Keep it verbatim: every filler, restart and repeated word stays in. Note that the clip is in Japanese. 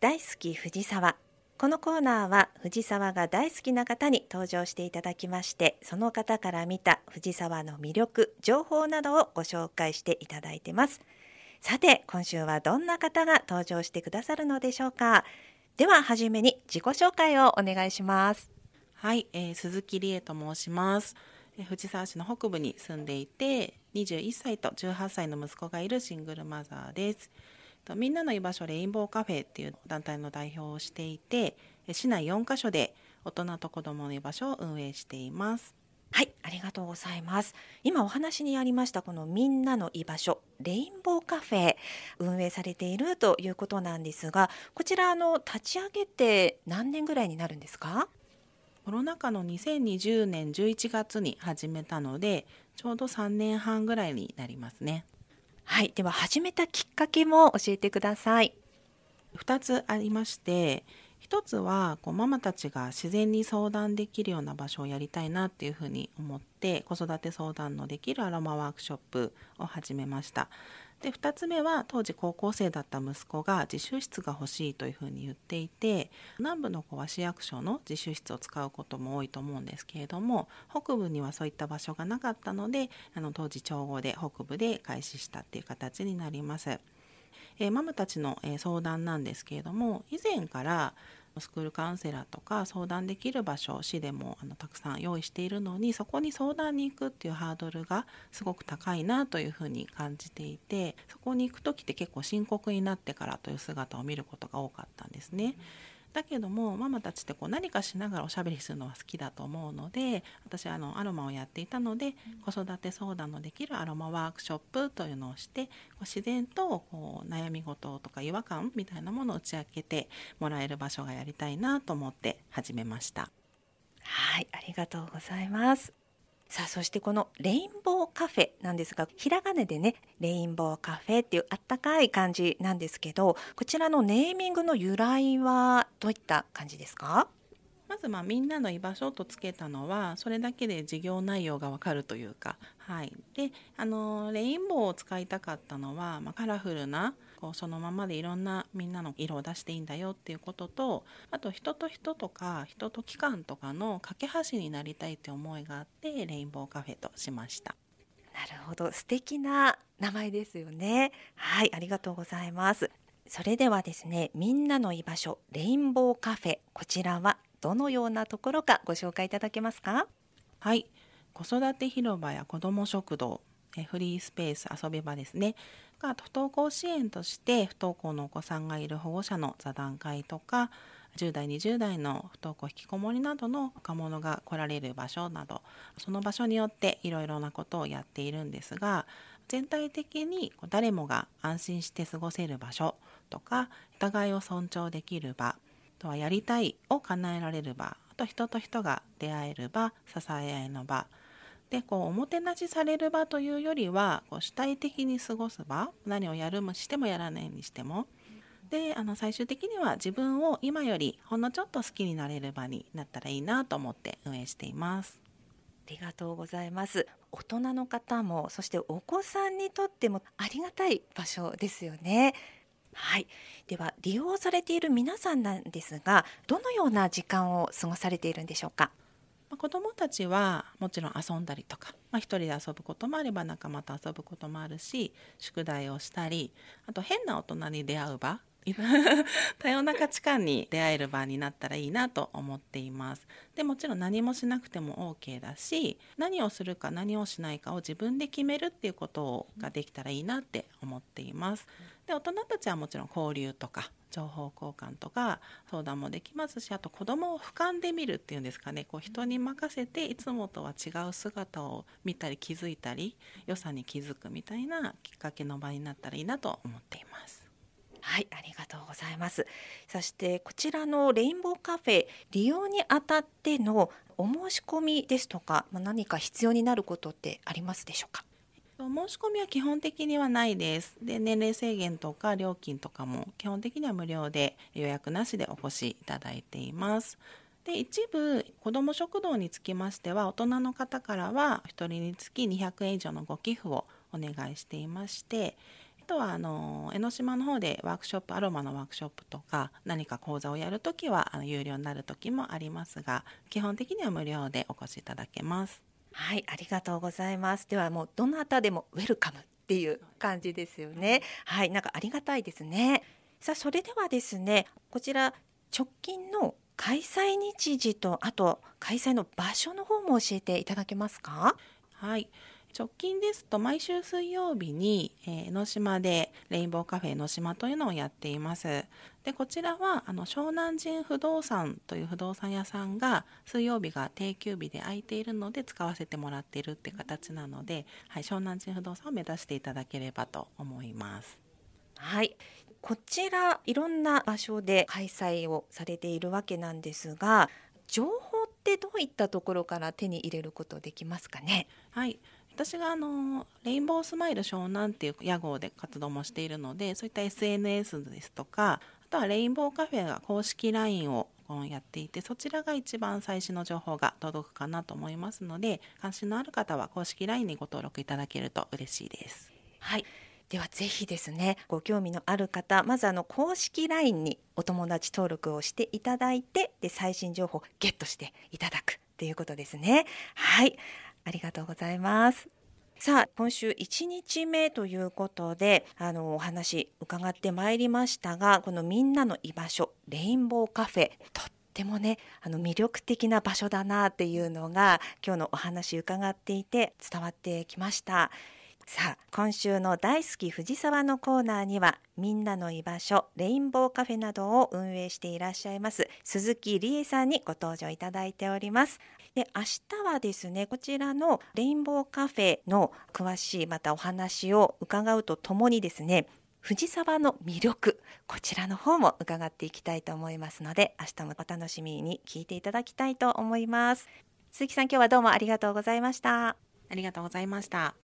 大好き藤沢。このコーナーは藤沢が大好きな方に登場していただきまして、その方から見た藤沢の魅力、情報などをご紹介していただいてます。さて、今週はどんな方が登場してくださるのでしょうか。でははじめに自己紹介をお願いします。 はい、えー、鈴木理恵と申します、えー、藤沢市の北部に住んでいてにじゅういっさいとじゅうはっさいの息子がいるシングルマザーです。とみんなの居場所レインボーカフェっていう団体の代表をしていて、えー、市内よんカ所で大人と子どもの居場所を運営しています。 はい、ありがとうございます。今お話にありましたこのみんなの居場所レインボーカフェ運営されているということなんですが、こちらの立ち上げて何年ぐらいになるんですか？ コロナ禍のにせんにじゅうねんじゅういちがつに始めたのでちょうどさんねんはんぐらいになりますね。 はい、では始めたきっかけも教えてください。 ふたつありまして、ひとつはこうママたちが自然に相談できるような場所をやりたいなっていうふうに思って子育て相談のできるアロマワークショップを始めました。でふたつめは当時高校生だった息子が自習室が欲しいというふうに言っていて、南部の子は市役所の自習室を使うことも多いと思うんですけれども、北部にはそういった場所がなかったので、あの当時調合で北部で開始したっていう形になります。えー、ママたちの、えー相談なんですけれども、以前からスクールカウンセラーとか相談できる場所、市でもあのたくさん用意しているのに、そこに相談に行くっていうハードルがすごく高いなというふうに感じていて、そこに行く時って結構深刻になってからという姿を見ることが多かったんですね。だけどもママたちってこう何かしながらおしゃべりするのは好きだと思うので、私はあのアロマをやっていたので、子育て相談のできるアロマワークショップというのをして、こう自然とこう悩み事とか違和感みたいなものを打ち明けてもらえる場所がやりたいなと思って始めました。 はい、ありがとうございます。さあ、そしてこのレインボーカフェなんですが、ひらがなでねレインボーカフェっていうあったかい感じなんですけど、こちらのネーミングの由来はどういった感じですか？ まずまあみんなの居場所とつけたのはそれだけで事業内容がわかるというか、はい、であのレインボーを使いたかったのは、まあ、カラフルなこうそのままでいろんなみんなの色を出していいんだよっていうことと、あと人と人とか人と機関とかの架け橋になりたいって思いがあってレインボーカフェとしました。 なるほど、素敵な名前ですよね。はい、ありがとうございます。それではですね、みんなの居場所レインボーカフェ、こちらはどのようなところかご紹介いただけますか？ はい、子育て広場や子ども食堂、えフリースペース遊び場ですねが不登校支援として不登校のお子さんがいる保護者の座談会とか、じゅう代にじゅう代の不登校引きこもりなどの若者が来られる場所など、その場所によっていろいろなことをやっているんですが、全体的に誰もが安心して過ごせる場所とか、お互いを尊重できる場、あとはやりたいを叶えられる場、あと人と人が出会える場、支え合いの場で、こうおもてなしされる場というよりはこう主体的に過ごす場、何をやるもしてもやらないにしても、であの最終的には自分を今よりほんのちょっと好きになれる場になったらいいなと思って運営しています。 ありがとうございます。大人の方もそしてお子さんにとってもありがたい場所ですよね。はい、では利用されている皆さんなんですが、どのような時間を過ごされているんでしょうか？ まあ、子どもたちはもちろん遊んだりとか、まあ、一人で遊ぶこともあれば仲間と遊ぶこともあるし、宿題をしたり、あと変な大人に出会う場多様な価値観に出会える場になったらいいなと思っています。でもちろん何もしなくても OK だし、何をするか何をしないかを自分で決めるっていうことができたらいいなって思っています。で大人たちはもちろん交流とか情報交換とか相談もできますし、あと子供を俯瞰で見るっていうんですかね、こう人に任せていつもとは違う姿を見たり気づいたり良さに気づくみたいなきっかけの場になったらいいなと思っています。 はい、ありがとうございます。そしてこちらのレインボーカフェ利用にあたってのお申し込みですとか、まあ何か必要になることってありますでしょうか？ 申し込みは基本的にはないです。で、年齢制限とか料金とかも基本的には無料で予約なしでお越しいただいています。で、一部子ども食堂につきましては大人の方からはひとりにつきにひゃくえん以上のご寄付をお願いしていまして、 とはあの江ノ島の方でワークショップ、アロマのワークショップとか何か講座をやるときはあの有料になるときもありますが、基本的には無料でお越しいただけます。 はい、ありがとうございます。ではもうどなたでもウェルカムっていう感じですよね。はい、なんかありがたいですね。さあ、それではですね、こちら直近の開催日時とあと開催の場所の方も教えていただけますか？ はい、直近ですと毎週水曜日に、えー江ノ島でレインボーカフェ江ノ島というのをやっています。でこちらはあの湘南人不動産という不動産屋さんが水曜日が定休日で空いているので使わせてもらっているって形なので、はい、湘南人不動産を目指していただければと思います。 はい、こちらいろんな場所で開催をされているわけなんですが、情報ってどういったところから手に入れることできますかね？ はい、私があのレインボースマイル湘南っていう屋号で活動もしているので、そういった エスエヌエス ですとか、あとはレインボーカフェが公式 ライン をやっていて、そちらが一番最新の情報が届くかなと思いますので、関心のある方は公式 ライン にご登録いただけると嬉しいです。 はい、ではぜひですね、ご興味のある方、まずあの公式 ライン にお友達登録をしていただいて、で最新情報をゲットしていただくっていうことですね。はい、ありがとうございます。さあ、今週いちにちめということで、あのお話伺ってまいりましたが、このみんなの居場所レインボーカフェ、とってもね、あの魅力的な場所だなっていうのが今日のお話伺っていて伝わってきました。さあ、今週の大好き藤沢のコーナーにはみんなの居場所レインボーカフェなどを運営していらっしゃいます鈴木理恵さんにご登場いただいております。で、明日はですね、こちらのレインボーカフェの詳しいまたお話を伺うとともにですね、藤沢の魅力、こちらの方も伺っていきたいと思いますので、明日もお楽しみに聞いていただきたいと思います。鈴木さん、今日はどうもありがとうございました。 ありがとうございました。